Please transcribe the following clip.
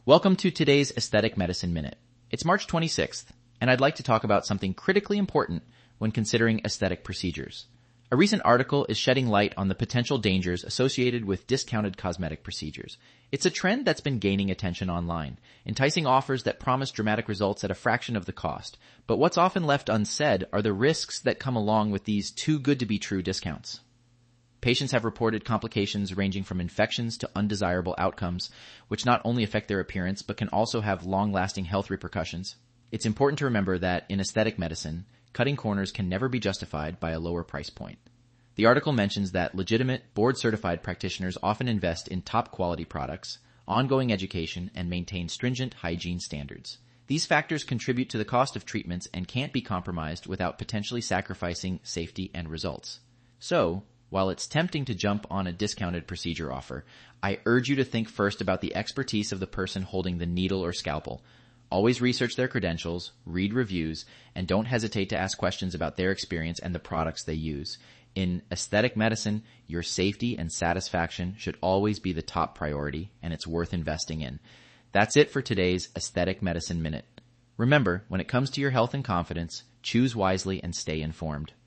Welcome to today's Aesthetic Medicine Minute. It's March 26th, and I'd like to talk about something critically important when considering aesthetic procedures. A recent article is shedding light on the potential dangers associated with discounted cosmetic procedures. It's a trend that's been gaining attention online, enticing offers that promise dramatic results at a fraction of the cost. But what's often left unsaid are the risks that come along with these too-good-to-be-true discounts. Patients have reported complications ranging from infections to undesirable outcomes, which not only affect their appearance but can also have long-lasting health repercussions. It's important to remember that in aesthetic medicine, cutting corners can never be justified by a lower price point. The article mentions that legitimate, board-certified practitioners often invest in top-quality products, ongoing education, and maintain stringent hygiene standards. These factors contribute to the cost of treatments and can't be compromised without potentially sacrificing safety and results. So, while it's tempting to jump on a discounted procedure offer, I urge you to think first about the expertise of the person holding the needle or scalpel. Always research their credentials, read reviews, and don't hesitate to ask questions about their experience and the products they use. In aesthetic medicine, your safety and satisfaction should always be the top priority, and it's worth investing in. That's it for today's Aesthetic Medicine Minute. Remember, when it comes to your health and confidence, choose wisely and stay informed.